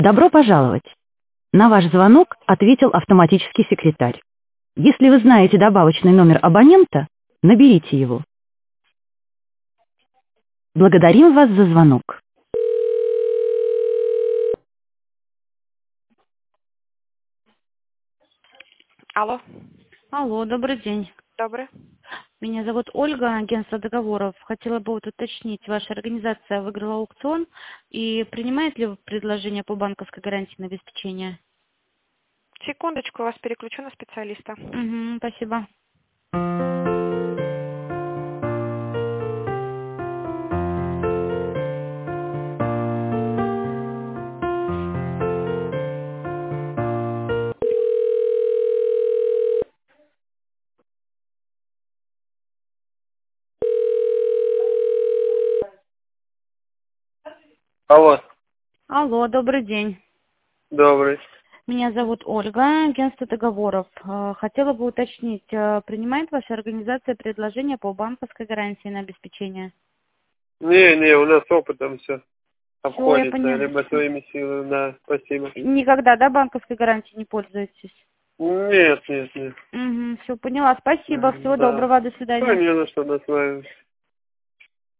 Добро пожаловать! На ваш звонок ответил автоматический секретарь. Если вы знаете добавочный номер абонента, наберите его. Благодарим вас за звонок. Алло, Алло, добрый день. добрый. Меня зовут Ольга, агентство договоров. Хотела бы уточнить, ваша организация выиграла аукцион и принимает ли предложение по банковской гарантии на обеспечение? Секундочку, вас переключу на специалиста. Угу, спасибо. Алло, Алло, добрый день. добрый. Меня зовут Ольга, агентство договоров. Хотела бы уточнить, принимает ваша организация предложение по банковской гарантии на обеспечение? Не, у нас опытом все Все, я обходится, поняла. либо своими силами, да, спасибо. Никогда, да, банковской гарантией не пользуетесь? Нет. Угу, все, поняла. Спасибо, всего Да. доброго, до Да, свидания. не за что, до свидания.